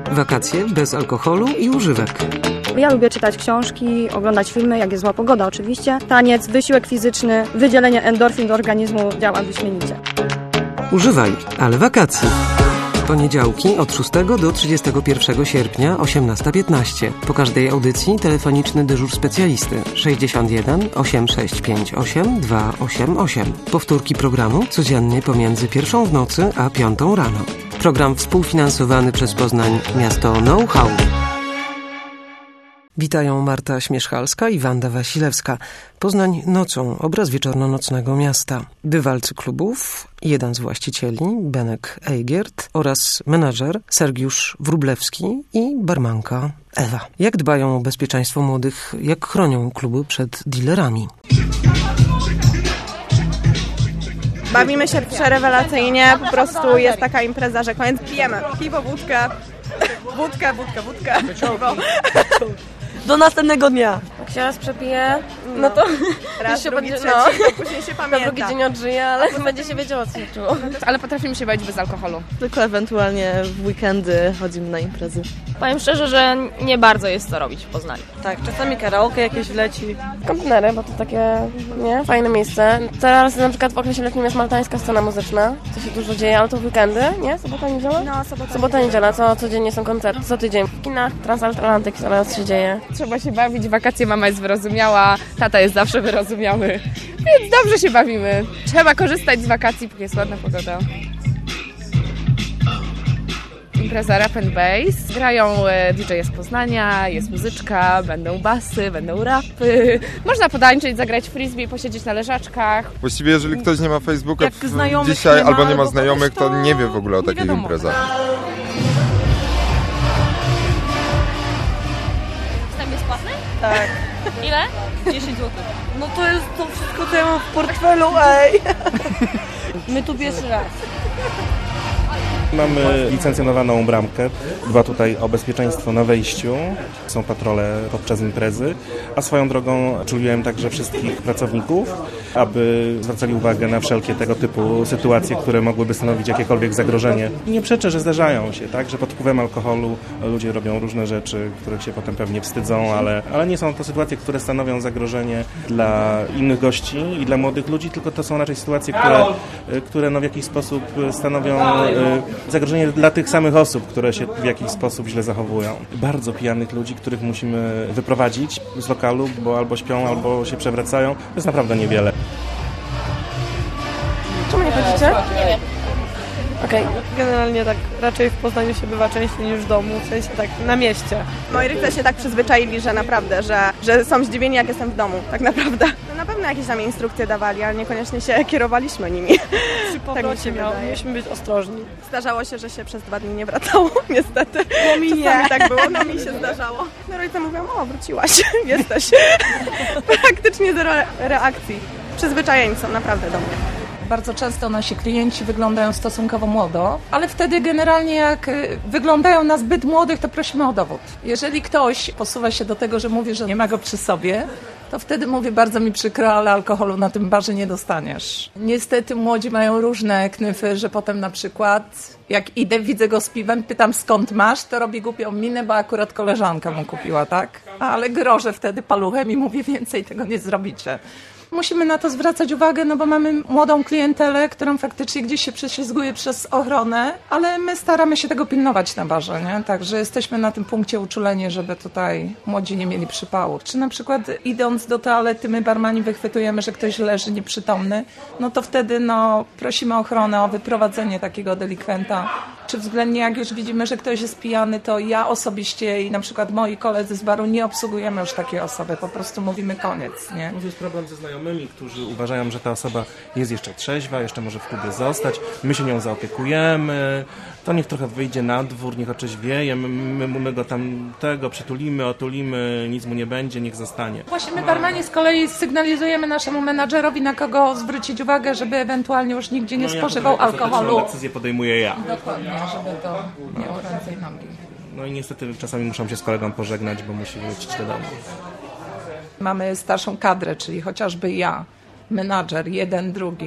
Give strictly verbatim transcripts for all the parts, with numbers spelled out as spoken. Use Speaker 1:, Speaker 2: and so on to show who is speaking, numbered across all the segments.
Speaker 1: Wakacje bez alkoholu i używek.
Speaker 2: Ja lubię czytać książki, oglądać filmy, jak jest zła pogoda oczywiście. Taniec, wysiłek fizyczny, wydzielenie endorfin do organizmu działa wyśmienicie.
Speaker 1: Używaj, ale wakacji. Poniedziałki od szóstego do trzydziestego pierwszego sierpnia, osiemnasta piętnaście. Po każdej audycji telefoniczny dyżur specjalisty sześćdziesiąt jeden osiemset sześćdziesiąt pięć osiem dwa osiem osiem. Powtórki programu codziennie pomiędzy pierwszą w nocy a piątą rano. Program współfinansowany przez Poznań Miasto Know-how. Witają Marta Śmieszchalska i Wanda Wasilewska. Poznań nocą, obraz wieczorno-nocnego miasta. Bywalcy klubów, jeden z właścicieli, Benek Eigert, oraz menadżer Sergiusz Wróblewski i barmanka Ewa. Jak dbają o bezpieczeństwo młodych, jak chronią kluby przed dealerami?
Speaker 3: Bawimy się przerewelacyjnie, po prostu jest taka impreza, że koniec pijemy piwo, wódkę, wódkę, wódkę, wódkę, piwo.
Speaker 4: Do następnego dnia.
Speaker 5: Jak się raz przepije, no to
Speaker 3: raz,
Speaker 5: się
Speaker 3: drugi,
Speaker 5: będzie,
Speaker 3: trzeci,
Speaker 5: no,
Speaker 3: to później się
Speaker 5: na
Speaker 3: pamięta.
Speaker 5: drugi dzień odżyje, ale będzie się wiedziało, co się czuło.
Speaker 4: Ale potrafimy się bawić bez alkoholu.
Speaker 6: Tylko ewentualnie w weekendy chodzimy na imprezy.
Speaker 7: Powiem szczerze, że nie bardzo jest co robić w Poznaniu.
Speaker 6: Tak, czasami karaoke jakieś wleci.
Speaker 5: Kontenery, bo to takie, nie, fajne miejsce. Teraz na przykład w okresie letnim jest maltańska scena muzyczna, co się dużo dzieje, ale to w weekendy, nie? Sobota, niedziela?
Speaker 3: No, sobota,
Speaker 5: Sobota, niedziela, co codziennie są koncerty, co tydzień. W kinach Transatlantyk teraz się dzieje.
Speaker 4: Trzeba się bawić, wakacje mama jest wyrozumiała, tata jest zawsze wyrozumiały, więc dobrze się bawimy. Trzeba korzystać z wakacji, póki jest ładna pogoda. Impreza Rap and Bass. Grają D J z Poznania, jest muzyczka, będą basy, będą rapy. Można podańczyć, zagrać frisbee, posiedzieć na leżaczkach.
Speaker 8: Właściwie jeżeli ktoś nie ma Facebooka
Speaker 4: Jak
Speaker 8: w, dzisiaj
Speaker 4: nie ma,
Speaker 8: albo nie ma
Speaker 4: albo
Speaker 8: znajomych, to,
Speaker 4: to
Speaker 8: nie wie w ogóle o
Speaker 4: nie
Speaker 8: takich
Speaker 4: wiadomo.
Speaker 8: imprezach.
Speaker 7: Wstęp jest płatny?
Speaker 6: Tak.
Speaker 7: Ile? dziesięć złotych.
Speaker 6: No to jest to wszystko, co ja mam w portfelu, ej! My tu pierwszy raz.
Speaker 9: Mamy licencjonowaną bramkę, dba tutaj o bezpieczeństwo na wejściu, są patrole podczas imprezy, a swoją drogą czuliłem także wszystkich pracowników, aby zwracali uwagę na wszelkie tego typu sytuacje, które mogłyby stanowić jakiekolwiek zagrożenie. I nie przeczę, że zdarzają się, tak, że pod wpływem alkoholu ludzie robią różne rzeczy, których się potem pewnie wstydzą, ale, ale nie są to sytuacje, które stanowią zagrożenie dla innych gości i dla młodych ludzi, tylko to są raczej sytuacje, które, które no w jakiś sposób stanowią zagrożenie dla tych samych osób, które się w jakiś sposób źle zachowują. Bardzo pijanych ludzi, których musimy wyprowadzić z lokalu, bo albo śpią, albo się przewracają. To jest naprawdę niewiele.
Speaker 5: Czemu nie chodzicie?
Speaker 7: Nie wiem.
Speaker 5: Okej.
Speaker 6: Generalnie tak raczej w Poznaniu się bywa częściej niż w domu, w sensie tak na mieście.
Speaker 3: Moi rodzice się tak przyzwyczaili, że naprawdę, że, że są zdziwieni, jak jestem w domu, tak naprawdę. No, na pewno jakieś tam instrukcje dawali, ale niekoniecznie się kierowaliśmy nimi.
Speaker 6: Przy
Speaker 3: Tak mi się
Speaker 6: miał,
Speaker 3: wydaje.
Speaker 6: musimy być ostrożni.
Speaker 3: Zdarzało się, że się przez dwa dni nie wracało, niestety.
Speaker 6: No mi
Speaker 3: Czasami
Speaker 6: nie.
Speaker 3: tak było, no mi się zdarzało. No rodzice mówią, o wróciłaś, jesteś. Praktycznie zero reakcji. Przyzwyczajeni są naprawdę do mnie.
Speaker 10: Bardzo często nasi klienci wyglądają stosunkowo młodo, ale wtedy generalnie jak wyglądają na zbyt młodych, to prosimy o dowód. Jeżeli ktoś posuwa się do tego, że mówi, że nie ma go przy sobie, to wtedy mówię, bardzo mi przykro, ale alkoholu na tym barze nie dostaniesz. Niestety młodzi mają różne knyfy, że potem na przykład jak idę, widzę go z piwem, pytam skąd masz, to robi głupią minę, bo akurat koleżanka mu kupiła, tak? Ale grożę wtedy paluchem i mówię, więcej tego nie zrobicie. Musimy na to zwracać uwagę, no bo mamy młodą klientelę, którą faktycznie gdzieś się prześlizguje przez ochronę, ale my staramy się tego pilnować na barze, nie? Także jesteśmy na tym punkcie uczuleni, żeby tutaj młodzi nie mieli przypału. Czy na przykład idąc do toalety, my barmani wychwytujemy, że ktoś leży nieprzytomny, no to wtedy no prosimy ochronę o wyprowadzenie takiego delikwenta. Czy względnie jak już widzimy, że ktoś jest pijany, to ja osobiście i na przykład moi koledzy z baru nie obsługujemy już takiej osoby, po prostu mówimy koniec, nie?
Speaker 9: Może jest problem ze znajomymi, którzy uważają, że ta osoba jest jeszcze trzeźwa, jeszcze może w klubie zostać, my się nią zaopiekujemy, to niech trochę wyjdzie na dwór, niech otrzeźwieje, my, my, my go tam tego przytulimy, otulimy, nic mu nie będzie, niech zostanie.
Speaker 10: Właśnie my barmani z kolei sygnalizujemy naszemu menadżerowi, na kogo zwrócić uwagę, żeby ewentualnie już nigdzie nie
Speaker 9: No ja
Speaker 10: spożywał
Speaker 9: tutaj
Speaker 10: alkoholu.
Speaker 9: Decyzję podejmuję ja.
Speaker 10: Dokładnie, żeby to miało ręce i nogi.
Speaker 9: No i niestety czasami muszę się z kolegą pożegnać, bo musi wrócić do domu.
Speaker 10: Mamy starszą kadrę, czyli chociażby ja, menadżer, jeden, drugi.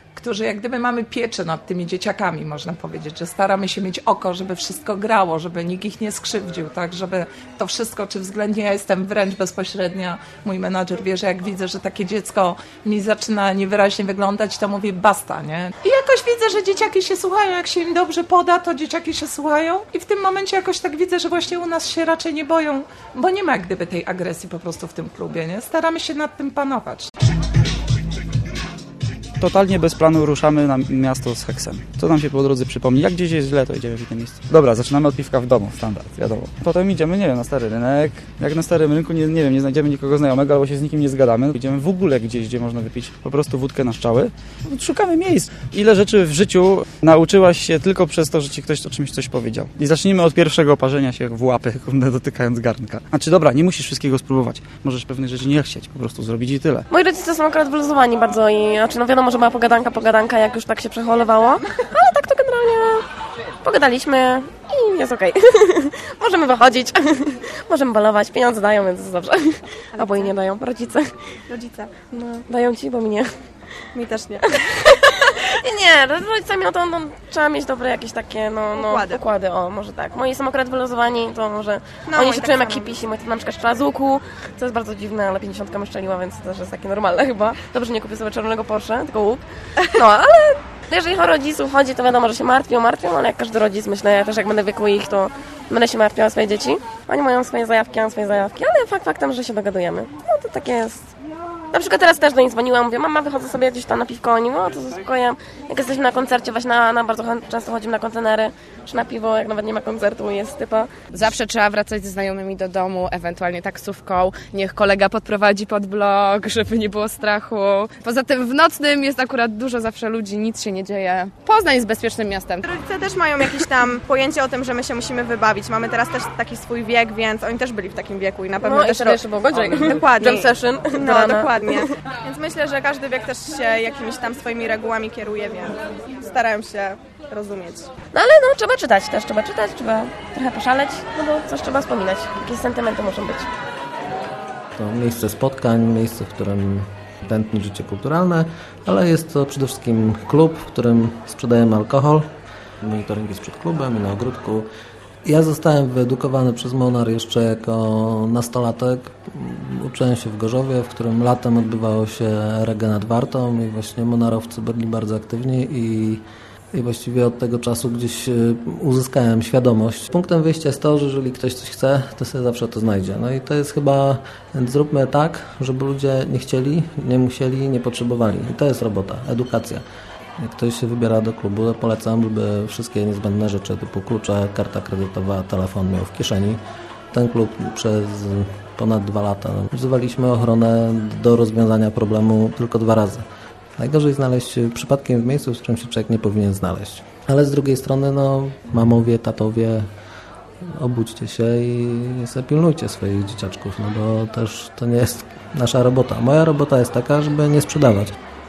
Speaker 10: którzy jak gdyby mamy pieczę nad tymi dzieciakami, można powiedzieć, że staramy się mieć oko, żeby wszystko grało, żeby nikt ich nie skrzywdził, tak, żeby to wszystko, czy względnie ja jestem wręcz bezpośrednio, mój menadżer wie, że jak widzę, że takie dziecko mi zaczyna niewyraźnie wyglądać, to mówię basta, nie? I jakoś widzę, że dzieciaki się słuchają, jak się im dobrze poda, to dzieciaki się słuchają i w tym momencie jakoś tak widzę, że właśnie u nas się raczej nie boją, bo nie ma jak gdyby tej agresji po prostu w tym klubie, nie? Staramy się nad tym panować.
Speaker 11: Totalnie bez planu ruszamy na miasto z heksem. Co nam się po drodze przypomni? Jak gdzieś jest źle, to idziemy w inne miejsce. Dobra, zaczynamy od piwka w domu, standard, wiadomo. Potem idziemy, nie wiem, na stary rynek. Jak na starym rynku, nie, nie wiem, nie znajdziemy nikogo znajomego, albo się z nikim nie zgadamy. Idziemy w ogóle gdzieś, gdzie można wypić po prostu wódkę na strzały. Szukamy miejsc. Ile rzeczy w życiu nauczyłaś się tylko przez to, że ci ktoś o czymś coś powiedział. I zacznijmy od pierwszego parzenia się w łapy, dotykając garnka. Znaczy dobra, nie musisz wszystkiego spróbować. Możesz pewnych rzeczy nie chcieć, po prostu zrobić i tyle.
Speaker 5: Moi rodzice są akurat wyluzowani bardzo i znaczy no wiadomo, że była pogadanka, pogadanka, jak już tak się przeholowało, ale tak to generalnie pogadaliśmy i jest okej. Okay. Możemy wychodzić, możemy balować, pieniądze dają, więc jest dobrze. Albo i nie dają, rodzice.
Speaker 3: Rodzice.
Speaker 5: No, dają ci, bo mi nie.
Speaker 3: Mi też nie.
Speaker 5: Nie, nie, z rodzicami no to no, trzeba mieć dobre jakieś takie, no, no
Speaker 3: układy.
Speaker 5: układy, o, może tak. Moi są akurat wyluzowani, to może
Speaker 3: no,
Speaker 5: oni się
Speaker 3: tak
Speaker 5: czują jak
Speaker 3: samo.
Speaker 5: hipisi, mój to na przykład strzela z łuku, co jest bardzo dziwne, ale pięćdziesiątka mi szczeliła, więc to też jest takie normalne chyba. Dobrze, nie kupię sobie czarnego Porsche, tylko łuk. No, ale jeżeli o rodziców chodzi, to wiadomo, że się martwią, martwią, ale jak każdy rodzic, myślę, ja też jak będę w wieku ich, to będę się martwiła o swoje dzieci. Oni mają swoje zajawki, ja mam swoje zajawki, ale fakt faktem, że się dogadujemy. No to takie jest. Na przykład teraz też do nich dzwoniłam, mówię, mama, wychodzę sobie gdzieś tam na piwko, oni, no to zaspokoję. Jak jesteśmy na koncercie, właśnie na, na bardzo często chodzimy na kontenery, czy na piwo, jak nawet nie ma koncertu, jest typa.
Speaker 4: Zawsze trzeba wracać ze znajomymi do domu, ewentualnie taksówką, niech kolega podprowadzi pod blok, żeby nie było strachu. Poza tym w nocnym jest akurat dużo zawsze ludzi, nic się nie dzieje. Poznań jest bezpiecznym miastem.
Speaker 3: Rodzice też mają jakieś tam pojęcie o tym, że my się musimy wybawić. Mamy teraz też taki swój wiek, więc oni też byli w takim wieku i na pewno
Speaker 5: no,
Speaker 3: też...
Speaker 5: No i jeszcze było godzej.
Speaker 3: Dokładnie.
Speaker 5: Jam session.
Speaker 3: No, dokładnie. Więc myślę, że każdy wiek też się jakimiś tam swoimi regułami kieruje, więc starają się rozumieć.
Speaker 5: No ale no, trzeba czytać też, trzeba czytać, trzeba trochę poszaleć, no bo coś trzeba wspominać. Jakieś sentymenty muszą być.
Speaker 12: To miejsce spotkań, miejsce, w którym tętni życie kulturalne, ale jest to przede wszystkim klub, w którym sprzedajemy alkohol. Monitoring jest przed klubem i na ogródku. Ja zostałem wyedukowany przez Monar jeszcze jako nastolatek. Uczyłem się w Gorzowie, w którym latem odbywało się reggae nad Wartą i właśnie monarowcy byli bardzo aktywni i, i właściwie od tego czasu gdzieś uzyskałem świadomość. Punktem wyjścia jest to, że jeżeli ktoś coś chce, to sobie zawsze to znajdzie. No i to jest chyba, więc zróbmy tak, żeby ludzie nie chcieli, nie musieli, nie potrzebowali. I to jest robota, edukacja. Jak ktoś się wybiera do klubu, to polecam, żeby wszystkie niezbędne rzeczy typu klucze, karta kredytowa, telefon miał w kieszeni. Ten klub przez ponad dwa lata wzywaliśmy ochronę do rozwiązania problemu tylko dwa razy. Najgorzej znaleźć przypadkiem w miejscu, w którym się człowiek nie powinien znaleźć. Ale z drugiej strony, no, mamowie, tatowie, obudźcie się i zapilnujcie swoich dzieciaczków, no bo też to nie jest nasza robota. Moja robota jest taka, żeby nie sprzedawać.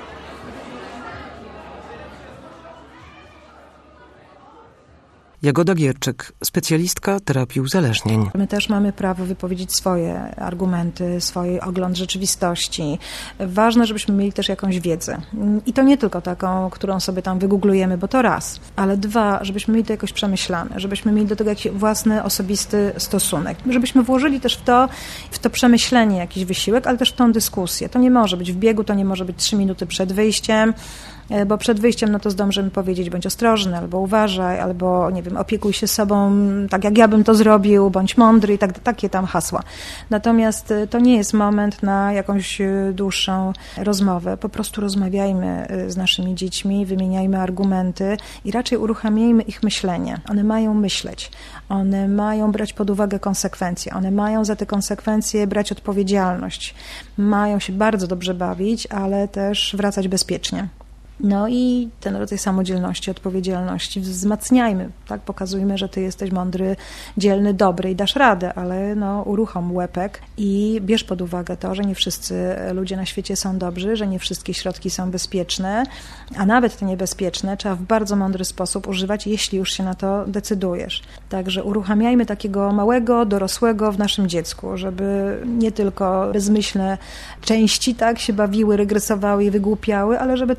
Speaker 1: Jagoda Gierczyk, specjalistka terapii uzależnień.
Speaker 13: My też mamy prawo wypowiedzieć swoje argumenty, swój ogląd rzeczywistości. Ważne, żebyśmy mieli też jakąś wiedzę. I to nie tylko taką, którą sobie tam wygooglujemy, bo to raz. Ale dwa, żebyśmy mieli to jakoś przemyślane, żebyśmy mieli do tego jakiś własny, osobisty stosunek. Żebyśmy włożyli też w to, w to przemyślenie jakiś wysiłek, ale też w tą dyskusję. To nie może być w biegu, to nie może być trzy minuty przed wyjściem, bo przed wyjściem no to zdążymy powiedzieć bądź ostrożny, albo uważaj, albo nie wiem, opiekuj się sobą tak jak ja bym to zrobił, bądź mądry i tak, takie tam hasła. Natomiast to nie jest moment na jakąś dłuższą rozmowę. Po prostu rozmawiajmy z naszymi dziećmi, wymieniajmy argumenty i raczej uruchamiajmy ich myślenie. One mają myśleć, one mają brać pod uwagę konsekwencje, one mają za te konsekwencje brać odpowiedzialność. Mają się bardzo dobrze bawić, ale też wracać bezpiecznie. No i ten rodzaj samodzielności, odpowiedzialności wzmacniajmy, tak? Pokazujmy, że ty jesteś mądry, dzielny, dobry i dasz radę, ale no, uruchom łepek i bierz pod uwagę to, że nie wszyscy ludzie na świecie są dobrzy, że nie wszystkie środki są bezpieczne, a nawet te niebezpieczne trzeba w bardzo mądry sposób używać, jeśli już się na to decydujesz. Także uruchamiajmy takiego małego, dorosłego w naszym dziecku, żeby nie tylko bezmyślne części tak się bawiły, regresowały i wygłupiały, ale żeby też jakiś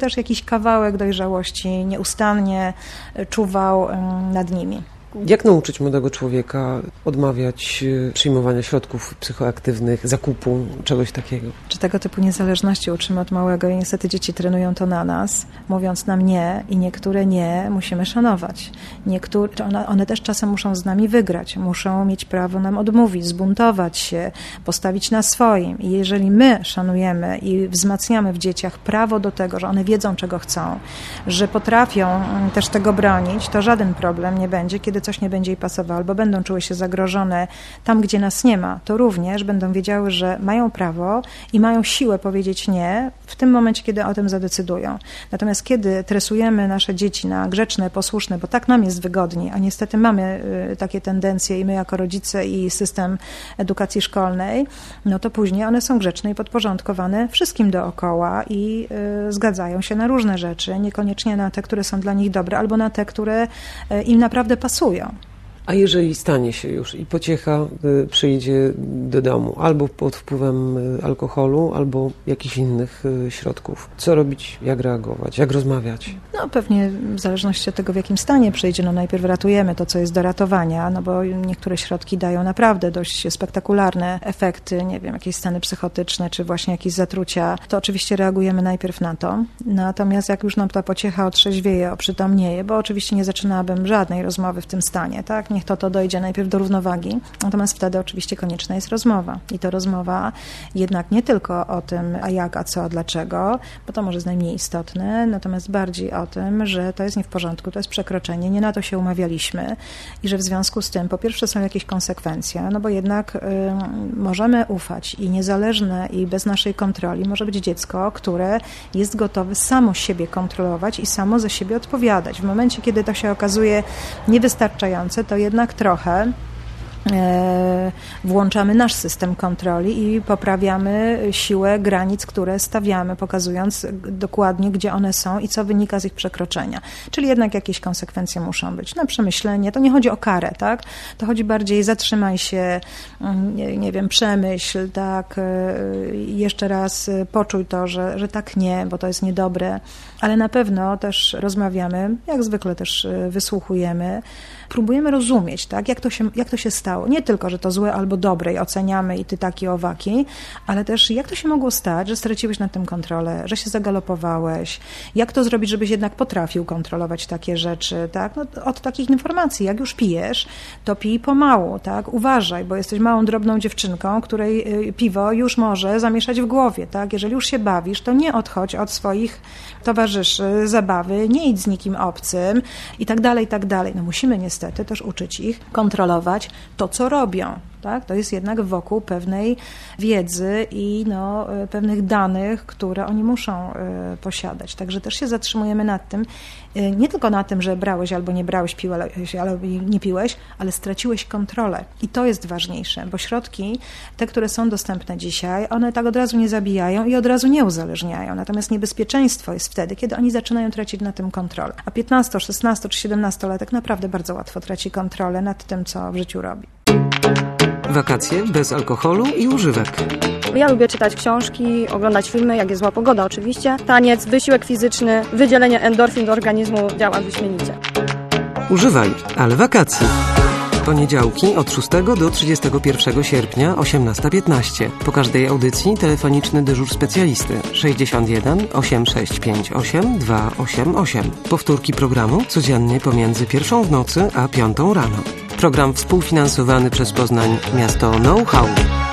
Speaker 13: kawałek dojrzałości nieustannie czuwał nad nimi.
Speaker 1: Jak nauczyć młodego człowieka odmawiać przyjmowania środków psychoaktywnych, zakupu czegoś takiego?
Speaker 13: Czy tego typu niezależności uczymy od małego i niestety dzieci trenują to na nas, mówiąc nam nie i niektóre nie musimy szanować. Niektóre, one, one też czasem muszą z nami wygrać, muszą mieć prawo nam odmówić, zbuntować się, postawić na swoim. I jeżeli my szanujemy i wzmacniamy w dzieciach prawo do tego, że one wiedzą, czego chcą, że potrafią też tego bronić, to żaden problem nie będzie, kiedy coś nie będzie jej pasowało, albo będą czuły się zagrożone tam, gdzie nas nie ma, to również będą wiedziały, że mają prawo i mają siłę powiedzieć nie w tym momencie, kiedy o tym zadecydują. Natomiast kiedy tresujemy nasze dzieci na grzeczne, posłuszne, bo tak nam jest wygodniej, a niestety mamy y, takie tendencje i my jako rodzice i system edukacji szkolnej, no to później one są grzeczne i podporządkowane wszystkim dookoła i y, zgadzają się na różne rzeczy, niekoniecznie na te, które są dla nich dobre, albo na te, które y, im naprawdę pasują.
Speaker 1: A jeżeli stanie się już i pociecha y, przyjdzie do domu albo pod wpływem y, alkoholu, albo jakichś innych y, środków, co robić, jak reagować, jak rozmawiać?
Speaker 13: No pewnie w zależności od tego, w jakim stanie przyjdzie, no najpierw ratujemy to, co jest do ratowania, no bo niektóre środki dają naprawdę dość spektakularne efekty, nie wiem, jakieś stany psychotyczne, czy właśnie jakieś zatrucia, to oczywiście reagujemy najpierw na to. Natomiast jak już nam ta pociecha otrzeźwieje, oprzytomnieje, bo oczywiście nie zaczynałabym żadnej rozmowy w tym stanie, tak? Niech to to dojdzie najpierw do równowagi, natomiast wtedy oczywiście konieczna jest rozmowa. I to rozmowa jednak nie tylko o tym, a jak, a co, a dlaczego, bo to może jest najmniej istotne, natomiast bardziej o tym, że to jest nie w porządku, to jest przekroczenie, nie na to się umawialiśmy i że w związku z tym po pierwsze są jakieś konsekwencje, no bo jednak y, możemy ufać i niezależne i bez naszej kontroli może być dziecko, które jest gotowe samo siebie kontrolować i samo za siebie odpowiadać. W momencie, kiedy to się okazuje niewystarczające, to jednak trochę włączamy nasz system kontroli i poprawiamy siłę granic, które stawiamy, pokazując dokładnie, gdzie one są i co wynika z ich przekroczenia. Czyli jednak jakieś konsekwencje muszą być. Na przemyślenie, to nie chodzi o karę, tak? To chodzi bardziej zatrzymaj się, nie, nie wiem, przemyśl, tak? Jeszcze raz poczuj to, że, że tak nie, bo to jest niedobre, ale na pewno też rozmawiamy, jak zwykle też wysłuchujemy, próbujemy rozumieć, tak? Jak to się, jak to się stało. Nie tylko, że to złe albo dobre i oceniamy i ty taki, owaki, ale też jak to się mogło stać, że straciłeś nad tym kontrolę, że się zagalopowałeś, jak to zrobić, żebyś jednak potrafił kontrolować takie rzeczy, tak? No, od takich informacji, jak już pijesz, to pij pomału, tak? Uważaj, bo jesteś małą, drobną dziewczynką, której piwo już może zamieszać w głowie, tak? Jeżeli już się bawisz, to nie odchodź od swoich towarzyszy zabawy, nie idź z nikim obcym i tak dalej, i tak dalej. No musimy niestety też uczyć ich kontrolować to, co robią. Tak? To jest jednak wokół pewnej wiedzy i no, pewnych danych, które oni muszą y, posiadać. Także też się zatrzymujemy nad tym, y, nie tylko na tym, że brałeś albo nie brałeś, piłeś albo nie piłeś, ale straciłeś kontrolę. I to jest ważniejsze, bo środki, te, które są dostępne dzisiaj, one tak od razu nie zabijają i od razu nie uzależniają. Natomiast niebezpieczeństwo jest wtedy, kiedy oni zaczynają tracić nad tym kontrolę. A piętnasto, szesnasto czy siedemnastolatek naprawdę bardzo łatwo traci kontrolę nad tym, co w życiu robi.
Speaker 1: Wakacje bez alkoholu i używek.
Speaker 2: Ja lubię czytać książki, oglądać filmy, jak jest zła pogoda oczywiście. Taniec, wysiłek fizyczny, wydzielenie endorfin do organizmu działa wyśmienicie.
Speaker 1: Używaj, ale wakacji. Poniedziałki od szóstego do trzydziestego pierwszego sierpnia, osiemnasta piętnaście. Po każdej audycji telefoniczny dyżur specjalisty sześćdziesiąt jeden osiemset sześćdziesiąt pięć osiem dwa osiem osiem. Powtórki programu codziennie pomiędzy pierwszą w nocy a piątą rano. Program współfinansowany przez Poznań Miasto Know-how.